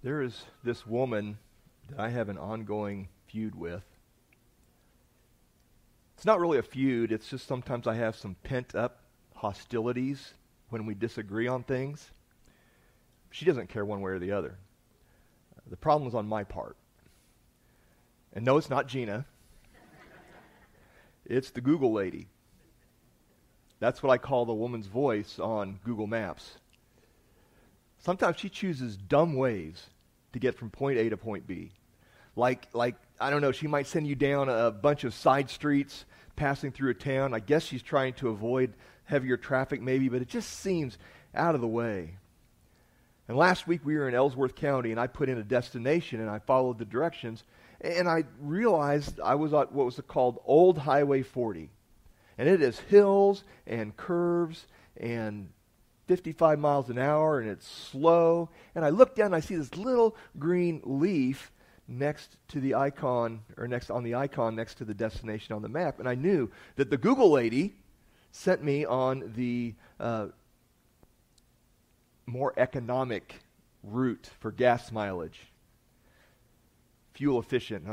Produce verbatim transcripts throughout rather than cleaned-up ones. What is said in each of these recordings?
There is this woman that I have an ongoing feud with. It's not really a feud, it's just sometimes I have some pent-up hostilities when we disagree on things. She doesn't care one way or the other. The problem is on my part. And no, it's not Gina. It's the Google lady. That's what I call the woman's voice on Google Maps. Sometimes she chooses dumb ways to get from point A to point B. Like, like I don't know, she might send you down a bunch of side streets passing through a town. I guess she's trying to avoid heavier traffic maybe, but it just seems out of the way. And last week we were in Ellsworth County, and I put in a destination, and I followed the directions, and I realized I was on what was called Old Highway forty. And it is hills and curves and fifty-five miles an hour, and it's slow. And I look down and I see this little green leaf next to the icon, or next on the icon next to the destination on the map. And I knew that the Google lady sent me on the uh, more economic route for gas mileage. Fuel efficient.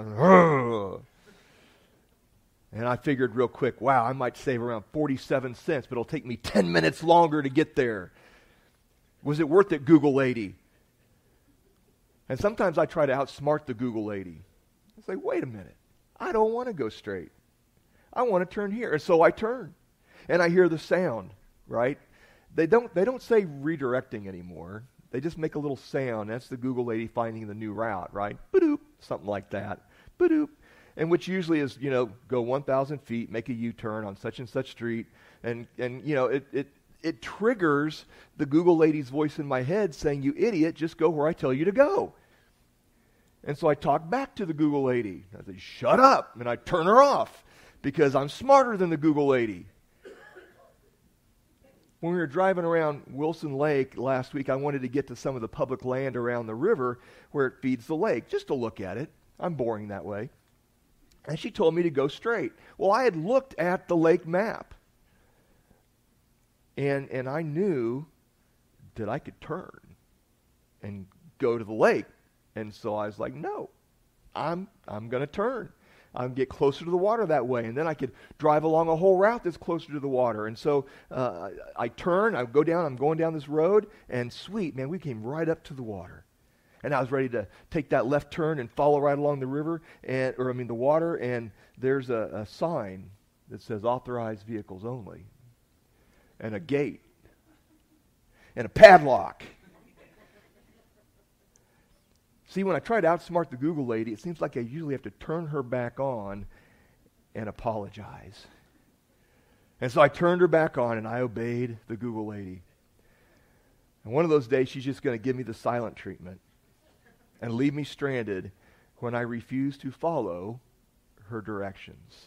And I figured real quick, wow, I might save around forty-seven cents, but it'll take me ten minutes longer to get there. Was it worth it, Google lady? And sometimes I try to outsmart the Google lady. I say, wait a minute. I don't want to go straight. I want to turn here. And so I turn. And I hear the sound, right? They don't they don't say redirecting anymore. They just make a little sound. That's the Google lady finding the new route, right? Ba-doop, something like that. Ba-doop. And which usually is, you know, go one thousand feet, make a U-turn on such and such street. And, and you know, it, it, it triggers the Google lady's voice in my head saying, you idiot, just go where I tell you to go. And so I talk back to the Google lady. I say, shut up. And I turn her off because I'm smarter than the Google lady. When we were driving around Wilson Lake last week, I wanted to get to some of the public land around the river where it feeds the lake, just to look at it. I'm boring that way. And she told me to go straight. Well, I had looked at the lake map. And and I knew that I could turn and go to the lake. And so I was like, no, I'm I'm going to turn. I'll get closer to the water that way. And then I could drive along a whole route that's closer to the water. And so uh, I, I turn, I go down, I'm going down this road, and sweet, man, we came right up to the water. And I was ready to take that left turn and follow right along the river, and or I mean the water, and there's a, a sign that says authorized vehicles only, and a gate, and a padlock. See, when I try to outsmart the Google lady, it seems like I usually have to turn her back on and apologize. And so I turned her back on, and I obeyed the Google lady. And one of those days, she's just going to give me the silent treatment and leave me stranded when I refuse to follow her directions.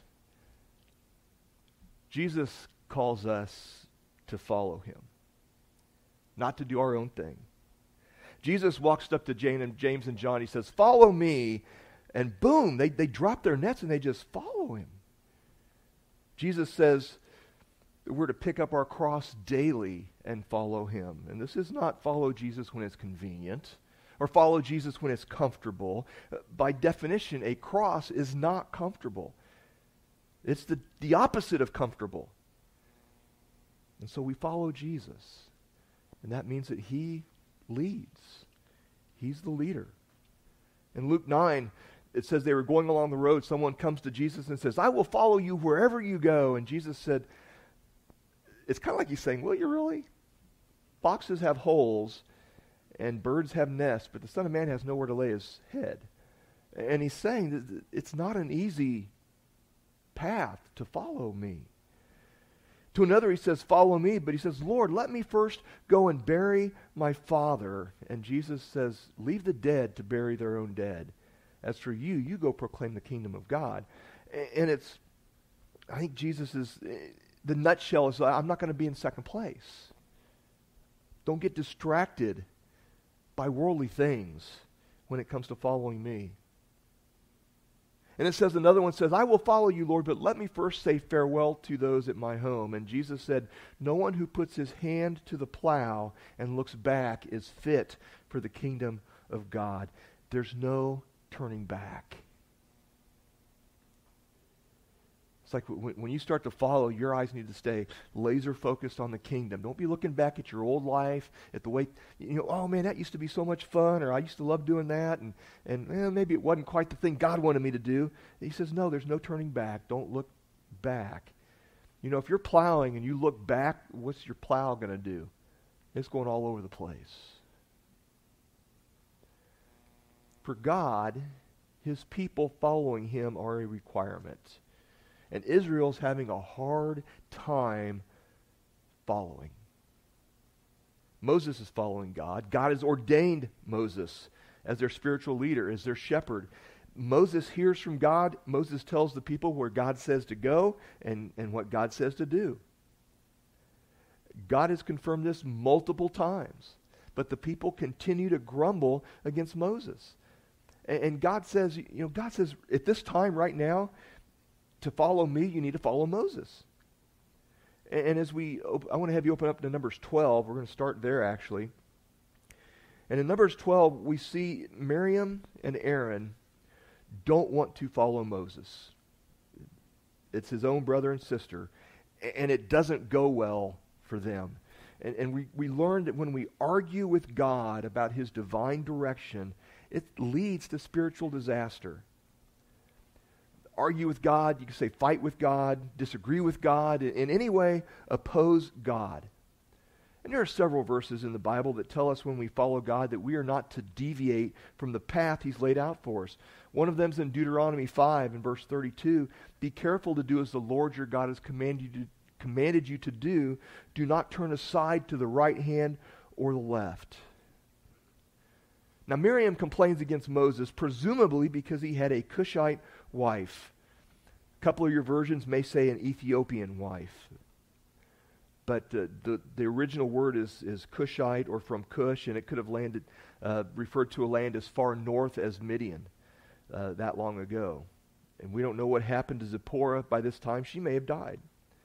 Jesus calls us to follow him, not to do our own thing. Jesus walks up to James and John. He says, follow me. And boom, they, they drop their nets and they just follow him. Jesus says that we're to pick up our cross daily and follow him. And this is not follow Jesus when it's convenient or follow Jesus when it's comfortable. By definition, a cross is not comfortable. It's the, the opposite of comfortable. And so we follow Jesus. And that means that he leads. He's the leader. In Luke nine, it says they were going along the road. Someone comes to Jesus and says, I will follow you wherever you go. And Jesus said, it's kind of like he's saying, will you really? Foxes have holes and birds have nests, but the Son of Man has nowhere to lay his head. And he's saying that it's not an easy path to follow me. To another he says, follow me, but he says, Lord, let me first go and bury my father. And Jesus says, leave the dead to bury their own dead. As for you, you go proclaim the kingdom of God. And it's, I think Jesus is, the nutshell is, I'm not going to be in second place. Don't get distracted by worldly things when it comes to following me. And it says, another one says, I will follow you, Lord, but let me first say farewell to those at my home. And Jesus said, no one who puts his hand to the plow and looks back is fit for the kingdom of God, there's no turning back. It's like when, when you start to follow, your eyes need to stay laser focused on the kingdom. Don't be looking back at your old life, at the way, you know, oh man, that used to be so much fun, or I used to love doing that, and, and eh, maybe it wasn't quite the thing God wanted me to do. He says, no, there's no turning back. Don't look back. You know, if you're plowing and you look back, what's your plow going to do? It's going all over the place. For God, his people following him are a requirement. And Israel's having a hard time following. Moses is following God. God has ordained Moses as their spiritual leader, as their shepherd. Moses hears from God. Moses tells the people where God says to go and, and what God says to do. God has confirmed this multiple times, but the people continue to grumble against Moses. And, and God says, you know, God says, at this time right now, to follow me, you need to follow Moses. And, and as we, op- I want to have you open up to Numbers twelve. We're going to start there, actually. And in Numbers twelve, we see Miriam and Aaron don't want to follow Moses. It's his own brother and sister, and it doesn't go well for them. And, and we, we learned that when we argue with God about his divine direction, it leads to spiritual disaster. Argue with God, you can say fight with God, disagree with God, in any way oppose God. And there are several verses in the Bible that tell us when we follow God that we are not to deviate from the path he's laid out for us. One of them is in Deuteronomy five in verse thirty-two. Be careful to do as the Lord your God has commanded you to, commanded you to do. Do not turn aside to the right hand or the left. Now Miriam complains against Moses, presumably because he had a Cushite wife. A couple of your versions may say an Ethiopian wife. But uh, the, the original word is, is Cushite or from Cush, and it could have landed, uh, referred to a land as far north as Midian uh, that long ago. And we don't know what happened to Zipporah by this time. She may have died.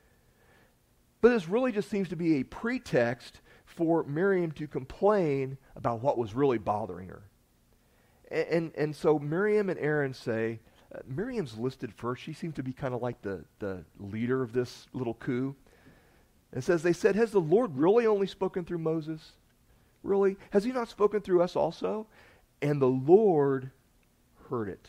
But this really just seems to be a pretext for Miriam to complain about what was really bothering her. And, and, and so Miriam and Aaron say, uh, Miriam's listed first. She seems to be kind of like the, the leader of this little coup. It says, they said, has the Lord really only spoken through Moses? Really? Has he not spoken through us also? And the Lord heard it.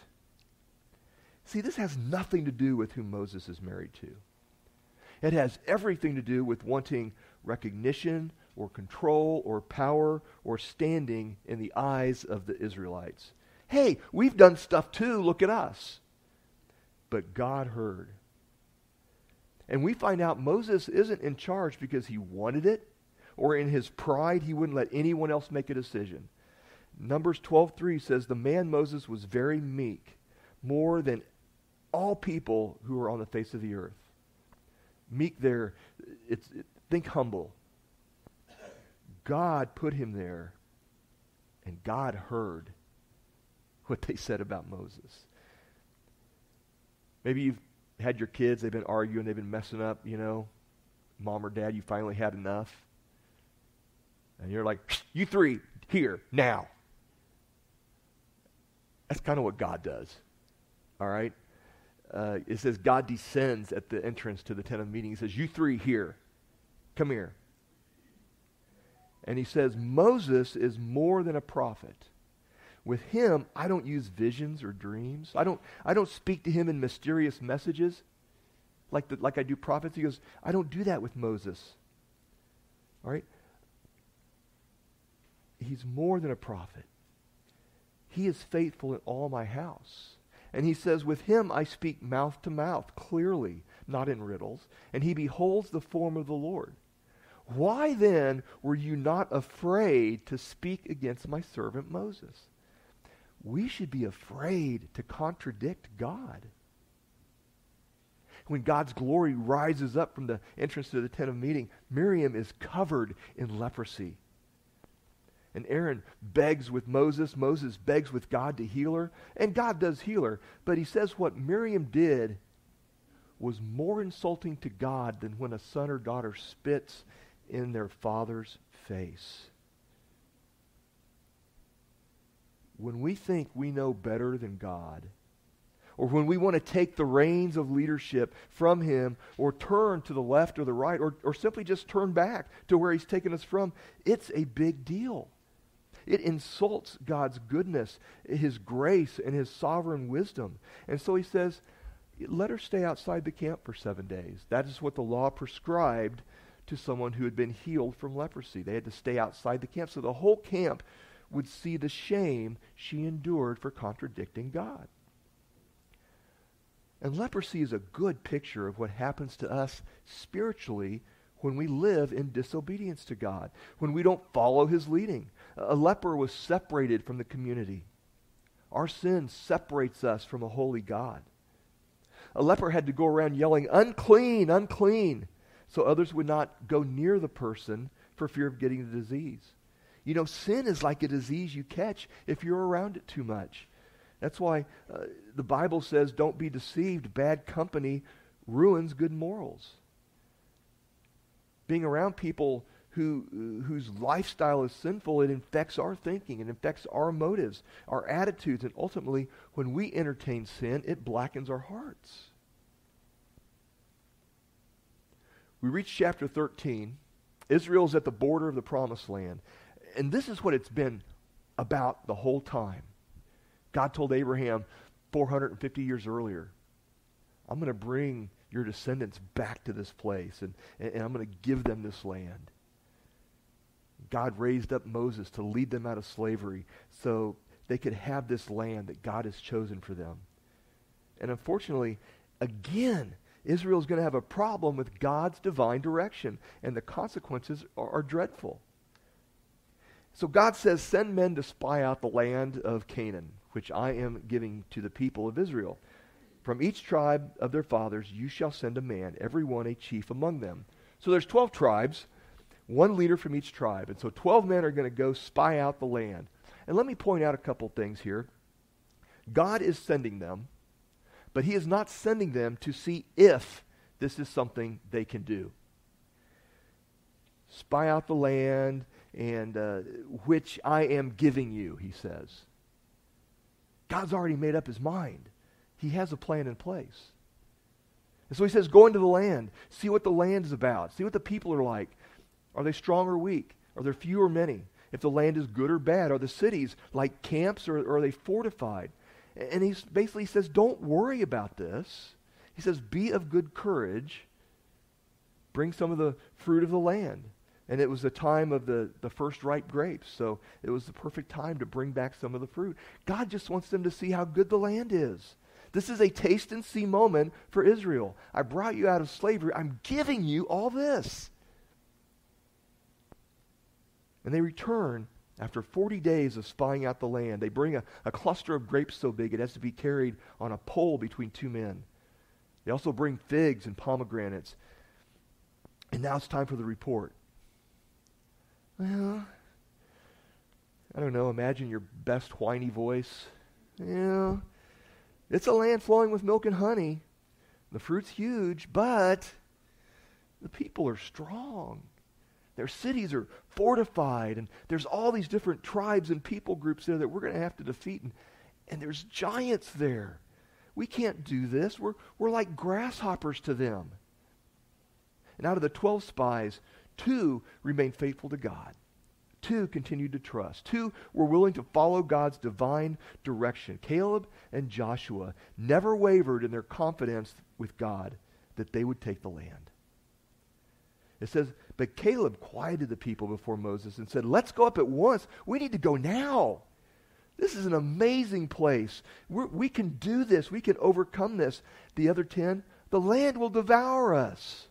See, this has nothing to do with who Moses is married to. It has everything to do with wanting recognition or control or power or standing in the eyes of the Israelites. Hey, we've done stuff too, look at us. But God heard. And we find out Moses isn't in charge because he wanted it, or in his pride he wouldn't let anyone else make a decision. Numbers twelve three says, the man Moses was very meek, more than all people who are on the face of the earth. Meek there, it's, it, think humble. God put him there, and God heard what they said about Moses. Maybe you've had your kids, they've been arguing, they've been messing up, you know. Mom or dad, you finally had enough. And you're like, you three, here, now. That's kind of what God does. All right? Uh, it says God descends at the entrance to the tent of meeting. He says, you three here, come here. And he says, Moses is more than a prophet. With him, I don't use visions or dreams. I don't, I don't speak to him in mysterious messages like, the, like I do prophets. He goes, I don't do that with Moses. All right? He's more than a prophet. He is faithful in all my house. And he says, with him I speak mouth to mouth, clearly, not in riddles. And he beholds the form of the Lord. Why then were you not afraid to speak against my servant Moses? We should be afraid to contradict God. When God's glory rises up from the entrance to the tent of meeting, Miriam is covered in leprosy. And Aaron begs with Moses. Moses begs with God to heal her. And God does heal her. But he says what Miriam did was more insulting to God than when a son or daughter spits in their father's face. when we think we know better than God, or when we want to take the reins of leadership from him, or turn to the left or the right, or, or simply just turn back to where he's taken us from, it's a big deal. It insults God's goodness, his grace, and his sovereign wisdom. And so he says, let her stay outside the camp for seven days. That is what the law prescribed to someone who had been healed from leprosy. They had to stay outside the camp so the whole camp would see the shame she endured for contradicting God. And leprosy is a good picture of what happens to us spiritually when we live in disobedience to God, when we don't follow his leading. A leper was separated from the community. Our sin separates us from a holy God. A leper had to go around yelling, unclean, unclean, so others would not go near the person for fear of getting the disease. You know, sin is like a disease you catch if you're around it too much. That's why uh, the Bible says, don't be deceived. Bad company ruins good morals. Being around people who uh, whose lifestyle is sinful, it infects our thinking, it infects our motives, our attitudes, and ultimately, when we entertain sin, it blackens our hearts. We reach chapter thirteen. Israel's at the border of the Promised Land. And this is what it's been about the whole time. God told Abraham four hundred fifty years earlier, I'm going to bring your descendants back to this place, and, and, and I'm going to give them this land. God raised up Moses to lead them out of slavery so they could have this land that God has chosen for them. And unfortunately, again, Israel's going to have a problem with God's divine direction, and the consequences are, are dreadful. So God says, send men to spy out the land of Canaan, which I am giving to the people of Israel. From each tribe of their fathers you shall send a man, every one a chief among them. So there's twelve tribes, one leader from each tribe. And so twelve men are going to go spy out the land. And let me point out a couple things here. God is sending them, but he is not sending them to see if this is something they can do. Spy out the land, and uh, which I am giving you, he says. God's already made up his mind. He has a plan in place. And so he says, go into the land. See what the land is about. See what the people are like. Are they strong or weak? Are there few or many? If the land is good or bad, are the cities like camps, or, or are they fortified? And he basically says, don't worry about this. He says, be of good courage. Bring some of the fruit of the land. And it was the time of the, the first ripe grapes, so it was the perfect time to bring back some of the fruit. God just wants them to see how good the land is. This is a taste and see moment for Israel. I brought you out of slavery. I'm giving you all this. And they return after forty days of spying out the land. They bring a, a cluster of grapes so big it has to be carried on a pole between two men. They also bring figs and pomegranates. And now it's time for the report. Well, I don't know, imagine your best whiny voice. Yeah, it's a land flowing with milk and honey. The fruit's huge, but the people are strong. Their cities are fortified, and there's all these different tribes and people groups there that we're going to have to defeat, and, and there's giants there. We can't do this. We're, we're like grasshoppers to them. And out of the twelve spies, two remained faithful to God. Two continued to trust. Two were willing to follow God's divine direction. Caleb and Joshua never wavered in their confidence with God that they would take the land. It says, but Caleb quieted the people before Moses and said, let's go up at once. We need to go now. This is an amazing place. We're, we can do this. We can overcome this. The other ten, the land will devour us.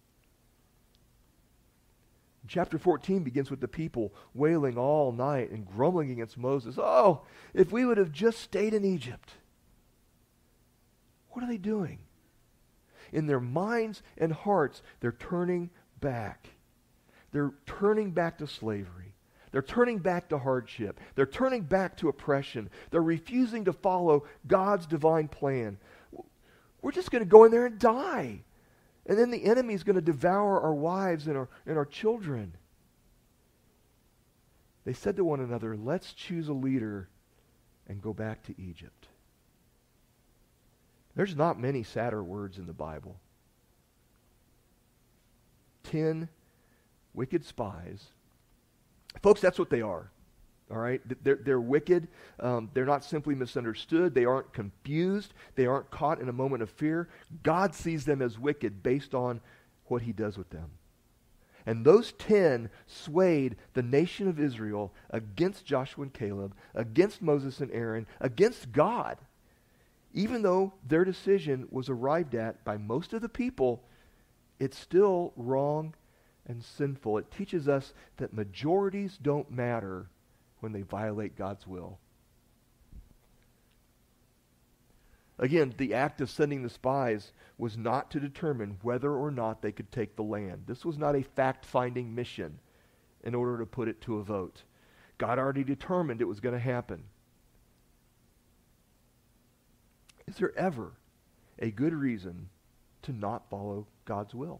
Chapter fourteen begins with the people wailing all night and grumbling against Moses. Oh, if we would have just stayed in Egypt. What are they doing? In their minds and hearts, they're turning back. They're turning back to slavery. They're turning back to hardship. They're turning back to oppression. They're refusing to follow God's divine plan. We're just going to go in there and die. And then the enemy is going to devour our wives and our, and our children. They said to one another, let's choose a leader and go back to Egypt. There's not many sadder words in the Bible. Ten wicked spies. Folks, that's what they are. All right? They're, they're wicked. Um, they're not simply misunderstood. They aren't confused. They aren't caught in a moment of fear. God sees them as wicked based on what he does with them. And those ten swayed the nation of Israel against Joshua and Caleb, against Moses and Aaron, against God. Even though their decision was arrived at by most of the people, it's still wrong and sinful. It teaches us that majorities don't matter when they violate God's will. Again, the act of sending the spies was not to determine whether or not they could take the land. This was not a fact-finding mission in order to put it to a vote. God already determined it was going to happen. Is there ever a good reason to not follow God's will?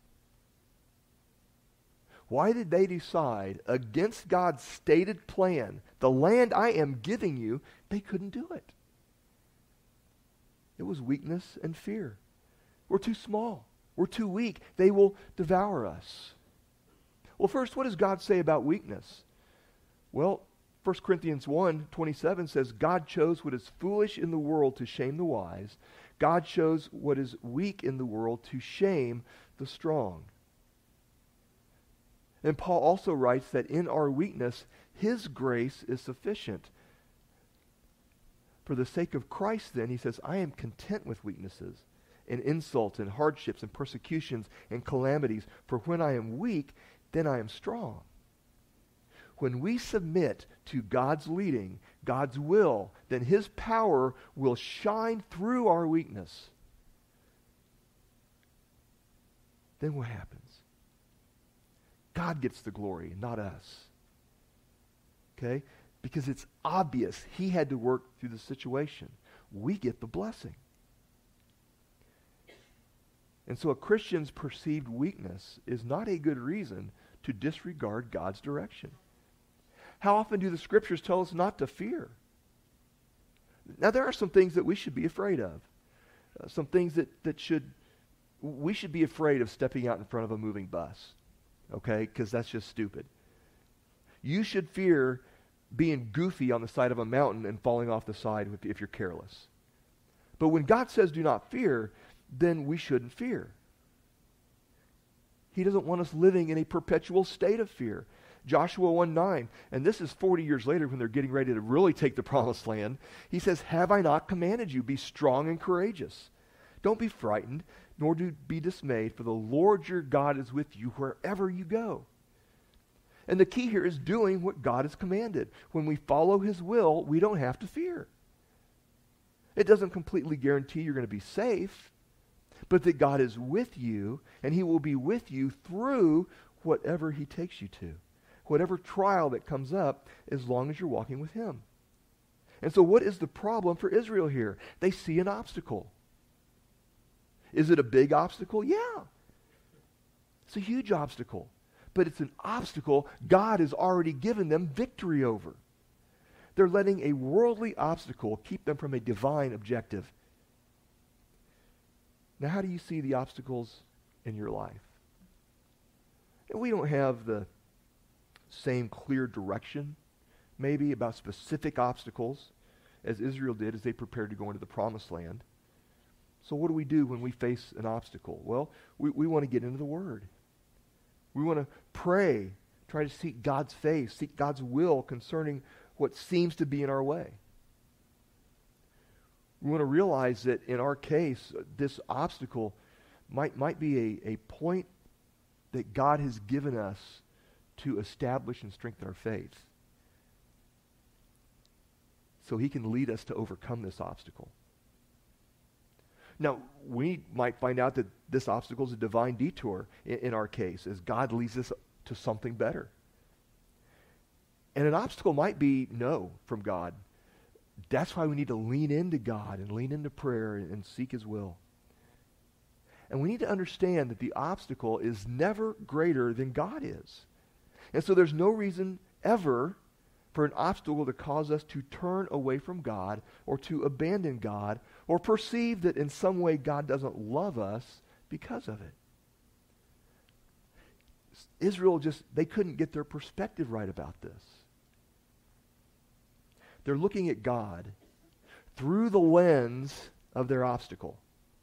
Why did they decide against God's stated plan, the land I am giving you, they couldn't do it? It was weakness and fear. We're too small. We're too weak. They will devour us. Well, first, what does God say about weakness? Well, First Corinthians one twenty-seven says, God chose what is foolish in the world to shame the wise. God chose what is weak in the world to shame the strong. And Paul also writes that in our weakness, his grace is sufficient. For the sake of Christ, then, he says, I am content with weaknesses and insults and hardships and persecutions and calamities. For when I am weak, then I am strong. When we submit to God's leading, God's will, then his power will shine through our weakness. Then what happens? God gets the glory, not us. Okay? Because it's obvious he had to work through the situation. We get the blessing. And so a Christian's perceived weakness is not a good reason to disregard God's direction. How often do the scriptures tell us not to fear? Now, there are some things that we should be afraid of. Uh, some things that, that should, we should be afraid of stepping out in front of a moving bus. Okay? Because that's just stupid. You should fear being goofy on the side of a mountain and falling off the side if, if you're careless. But when God says do not fear, then we shouldn't fear. He doesn't want us living in a perpetual state of fear. Joshua one nine, and this is forty years later when they're getting ready to really take the promised land. He says, have I not commanded you? Be strong and courageous. Don't be frightened, nor do be dismayed, for the Lord your God is with you wherever you go. And the key here is doing what God has commanded. When we follow his will, we don't have to fear. It doesn't completely guarantee you're going to be safe, but that God is with you, and he will be with you through whatever he takes you to. Whatever trial that comes up, as long as you're walking with him. And so what is the problem for Israel here? They see an obstacle. Is it a big obstacle? Yeah. It's a huge obstacle. But it's an obstacle God has already given them victory over. They're letting a worldly obstacle keep them from a divine objective. Now, how do you see the obstacles in your life? And we don't have the same clear direction, maybe, about specific obstacles as Israel did as they prepared to go into the promised land. So what do we do when we face an obstacle? Well, we, we want to get into the Word. We want to pray, try to seek God's face, seek God's will concerning what seems to be in our way. We want to realize that in our case, this obstacle might, might be a, a point that God has given us to establish and strengthen our faith, so he can lead us to overcome this obstacle. Now, we might find out that this obstacle is a divine detour in, in our case, as God leads us to something better. And an obstacle might be no from God. That's why we need to lean into God and lean into prayer and, and seek his will. And we need to understand that the obstacle is never greater than God is. And so there's no reason ever for an obstacle to cause us to turn away from God or to abandon God or perceive that in some way God doesn't love us because of it. Israel just, they couldn't get their perspective right about this. They're looking at God through the lens of their obstacle.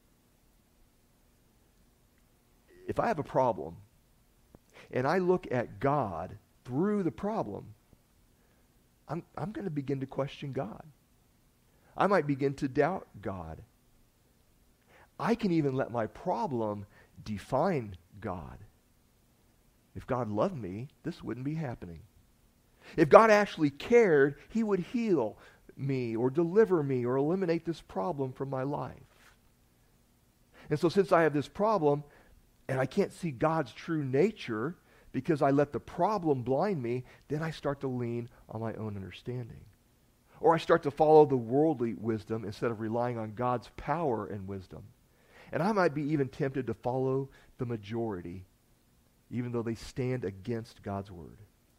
If I have a problem and I look at God through the problem, I'm, I'm going to begin to question God. I might begin to doubt God. I can even let my problem define God. If God loved me, this wouldn't be happening. If God actually cared, he would heal me or deliver me or eliminate this problem from my life. And so since I have this problem and I can't see God's true nature because I let the problem blind me, then I start to lean on my own understanding. Or I start to follow the worldly wisdom instead of relying on God's power and wisdom. And I might be even tempted to follow the majority, even though they stand against God's word.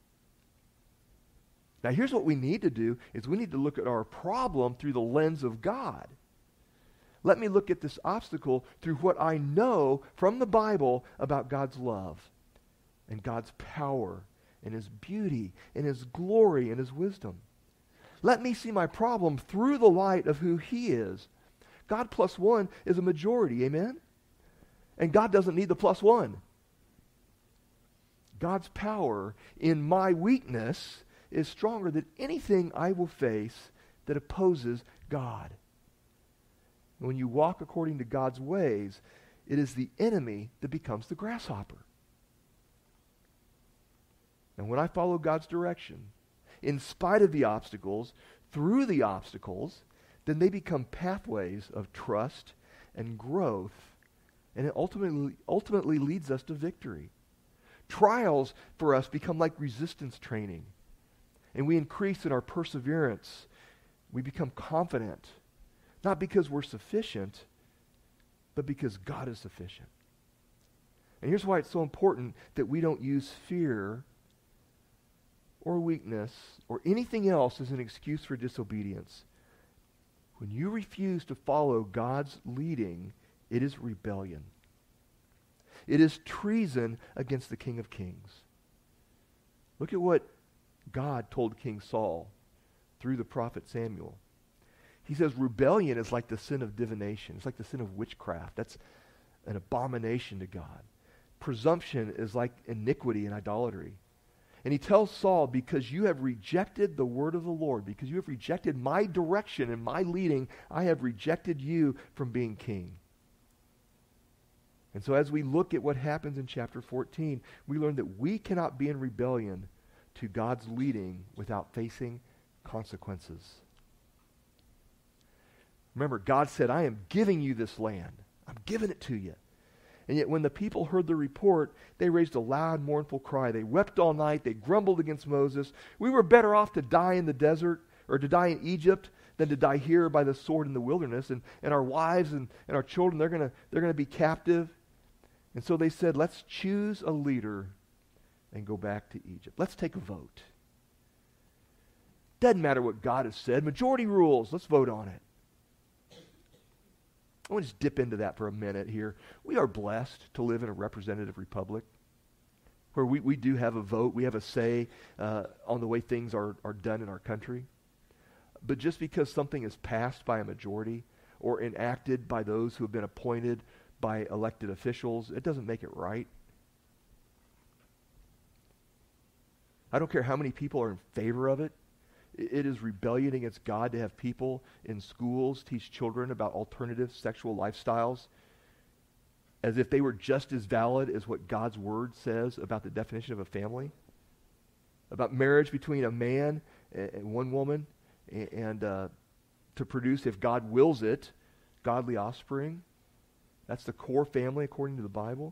Now here's what we need to do, is we need to look at our problem through the lens of God. Let me look at this obstacle through what I know from the Bible about God's love and God's power and his beauty and his glory and his wisdom. Let me see my problem through the light of who he is. God plus one is a majority, amen? And God doesn't need the plus one. God's power in my weakness is stronger than anything I will face that opposes God. When you walk according to God's ways, it is the enemy that becomes the grasshopper. And when I follow God's direction, in spite of the obstacles, through the obstacles, then they become pathways of trust and growth, and it ultimately, ultimately leads us to victory. Trials for us become like resistance training, and we increase in our perseverance. We become confident, not because we're sufficient, but because God is sufficient. And here's why it's so important that we don't use fear or weakness or anything else as an excuse for disobedience. When you refuse to follow God's leading, it is rebellion. It is treason against the King of Kings. Look at what God told King Saul through the prophet Samuel. He says rebellion is like the sin of divination. It's like the sin of witchcraft. That's an abomination to God. Presumption is like iniquity and idolatry. And he tells Saul, because you have rejected the word of the Lord, because you have rejected my direction and my leading, I have rejected you from being king. And so as we look at what happens in chapter fourteen, we learn that we cannot be in rebellion to God's leading without facing consequences. Remember, God said, I am giving you this land. I'm giving it to you. And yet when the people heard the report, they raised a loud, mournful cry. They wept all night. They grumbled against Moses. We were better off to die in the desert or to die in Egypt than to die here by the sword in the wilderness. And, and our wives and, and our children, they're going to they're going to be captive. And so they said, let's choose a leader and go back to Egypt. Let's take a vote. Doesn't matter what God has said. Majority rules. Let's vote on it. I want to just dip into that for a minute here. We are blessed to live in a representative republic where we, we do have a vote. We have a say uh, on the way things are, are done in our country. But just because something is passed by a majority or enacted by those who have been appointed by elected officials, it doesn't make it right. I don't care how many people are in favor of it. It is rebellion against God to have people in schools teach children about alternative sexual lifestyles as if they were just as valid as what God's word says about the definition of a family, about marriage between a man and one woman, and uh, to produce, if God wills it, godly offspring. That's the core family according to the Bible.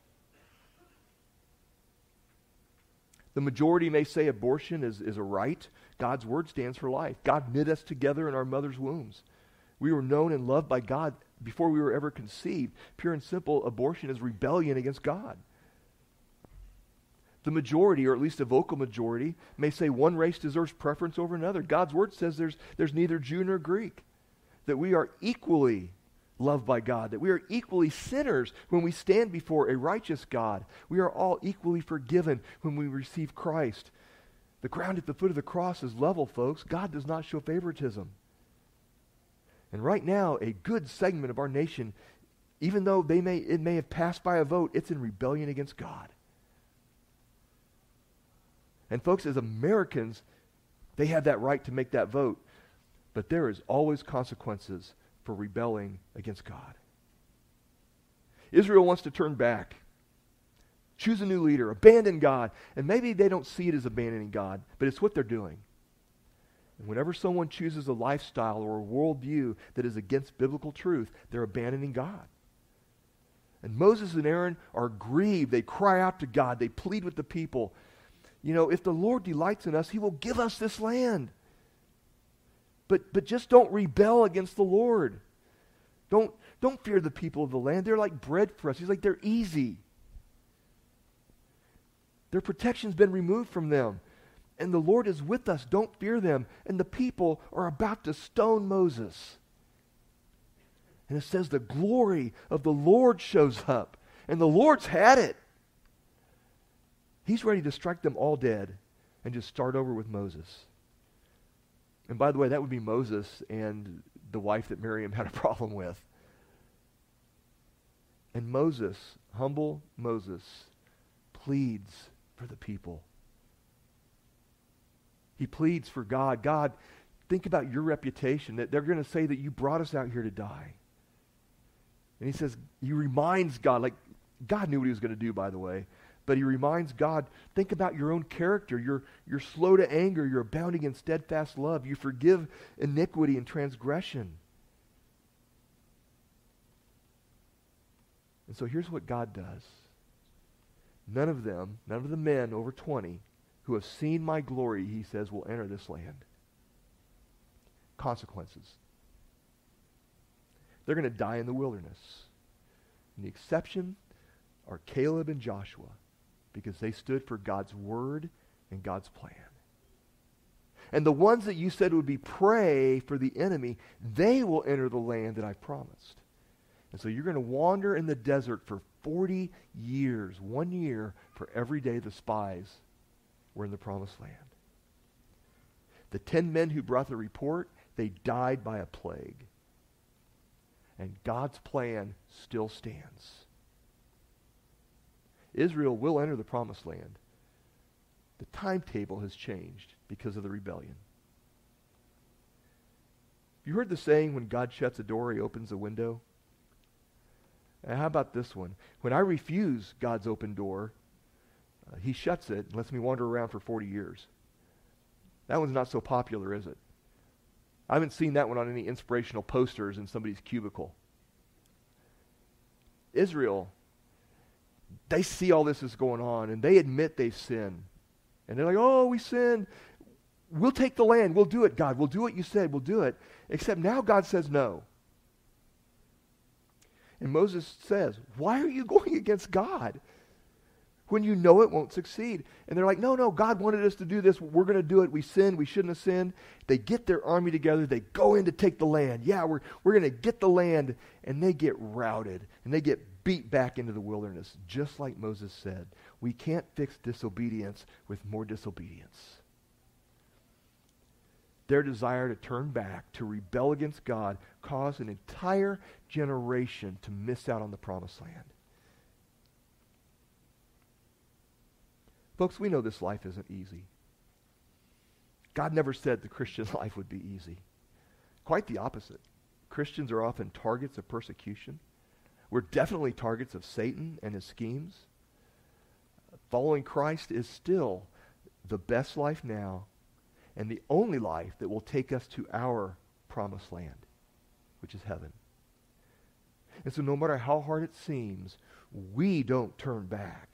The majority may say abortion is, is a right. God's word stands for life. God knit us together in our mother's wombs. We were known and loved by God before we were ever conceived. Pure and simple, abortion is rebellion against God. The majority, or at least a vocal majority, may say one race deserves preference over another. God's word says there's, there's neither Jew nor Greek, that we are equally loved by God, that we are equally sinners when we stand before a righteous God. We are all equally forgiven when we receive Christ. The ground at the foot of the cross is level, folks. God does not show favoritism. And right now, a good segment of our nation, even though they may it may have passed by a vote, it's in rebellion against God. And folks, as Americans, they have that right to make that vote. But there is always consequences for rebelling against God. Israel wants to turn back, choose a new leader, abandon God. And maybe they don't see it as abandoning God, but it's what they're doing. And whenever someone chooses a lifestyle or a worldview that is against biblical truth, they're abandoning God. And Moses and Aaron are grieved. They cry out to God. They plead with the people. You know, if the Lord delights in us, he will give us this land. But but just don't rebel against the Lord. Don't, don't fear the people of the land. They're like bread for us. He's like, they're easy. Their protection's been removed from them. And the Lord is with us. Don't fear them. And the people are about to stone Moses. And it says the glory of the Lord shows up. And the Lord's had it. He's ready to strike them all dead and just start over with Moses. And by the way, that would be Moses and the wife that Miriam had a problem with. And Moses, humble Moses, pleads for the people. He pleads for God. God, think about your reputation, that they're going to say that you brought us out here to die. And he says, he reminds God, like God knew what he was going to do, by the way, but he reminds God, think about your own character. You're, you're slow to anger. You're abounding in steadfast love. You forgive iniquity and transgression. And so here's what God does. None of them, none of the men over twenty who have seen my glory, he says, will enter this land. Consequences. They're going to die in the wilderness. And the exception are Caleb and Joshua, because they stood for God's word and God's plan. And the ones that you said would be prey for the enemy, they will enter the land that I've promised. And so you're going to wander in the desert for forty years, one year for every day the spies were in the promised land. The ten men who brought the report, they died by a plague. And God's plan still stands. Israel will enter the promised land. The timetable has changed because of the rebellion. You heard the saying, when God shuts a door, he opens a window? And how about this one? When I refuse God's open door, uh, he shuts it and lets me wander around for forty years. That one's not so popular, is it? I haven't seen that one on any inspirational posters in somebody's cubicle. Israel, they see all this is going on, and they admit they've sinned. And they're like, oh, we sinned. We'll take the land. We'll do it, God. We'll do what you said. We'll do it. Except now God says no. And Moses says, why are you going against God when you know it won't succeed? And they're like, no, no, God wanted us to do this. We're going to do it. We sinned. We shouldn't have sinned. They get their army together. They go in to take the land. Yeah, we're, we're going to get the land. And they get routed. And they get beat back into the wilderness, just like Moses said. We can't fix disobedience with more disobedience. Their desire to turn back, to rebel against God, caused an entire generation to miss out on the promised land. Folks, we know this life isn't easy. God never said the Christian life would be easy. Quite the opposite. Christians are often targets of persecution. We're definitely targets of Satan and his schemes. Following Christ is still the best life now, and the only life that will take us to our promised land, which is heaven. And so no matter how hard it seems, we don't turn back.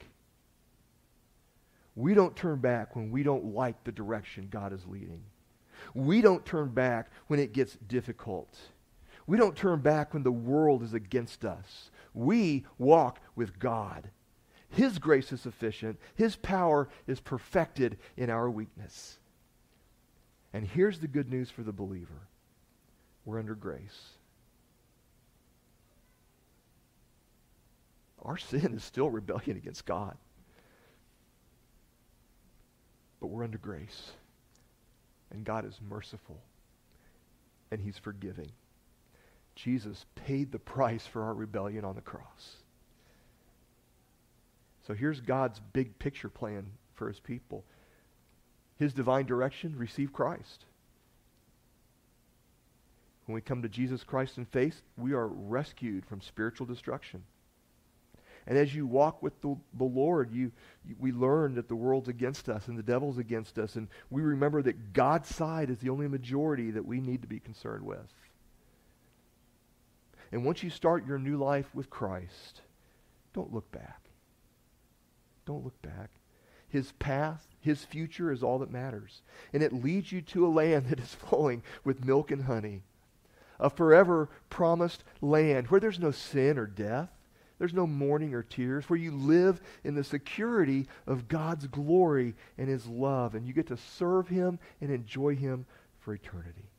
We don't turn back when we don't like the direction God is leading. We don't turn back when it gets difficult. We don't turn back when the world is against us. We walk with God. His grace is sufficient. His power is perfected in our weakness. And here's the good news for the believer. We're under grace. Our sin is still rebellion against God. But we're under grace. And God is merciful. And He's forgiving. Jesus paid the price for our rebellion on the cross. So here's God's big picture plan for His people. His divine direction, receive Christ. When we come to Jesus Christ in faith, we are rescued from spiritual destruction. And as you walk with the, the Lord, you, you we learn that the world's against us and the devil's against us, and we remember that God's side is the only majority that we need to be concerned with. And once you start your new life with Christ, don't look back. Don't look back. His path, His future is all that matters. And it leads you to a land that is flowing with milk and honey. A forever promised land where there's no sin or death. There's no mourning or tears. Where you live in the security of God's glory and His love. And you get to serve Him and enjoy Him for eternity.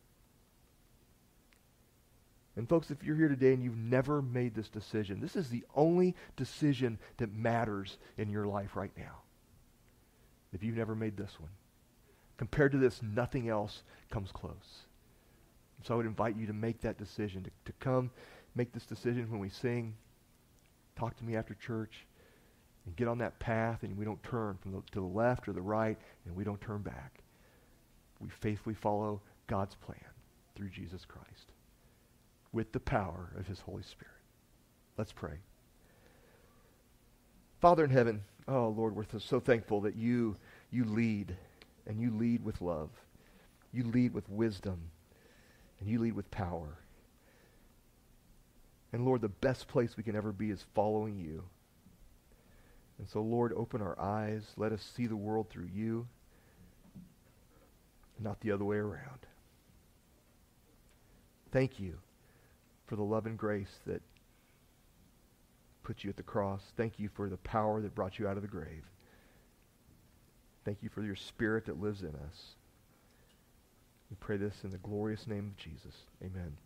And folks, if you're here today and you've never made this decision, this is the only decision that matters in your life right now. If you've never made this one. Compared to this, nothing else comes close. So I would invite you to make that decision, to, to come make this decision when we sing. Talk to me after church, and get on that path, and we don't turn from the, to the left or the right, and we don't turn back. We faithfully follow God's plan through Jesus Christ with the power of His Holy Spirit. Let's pray. Father in heaven, oh Lord, we're so thankful that you you lead, and you lead with love. You lead with wisdom, and you lead with power. And Lord, the best place we can ever be is following you. And so Lord, open our eyes. Let us see the world through you, not the other way around. Thank you for the love and grace that put you at the cross. Thank you for the power that brought you out of the grave. Thank you for your Spirit that lives in us. We pray this in the glorious name of Jesus. Amen.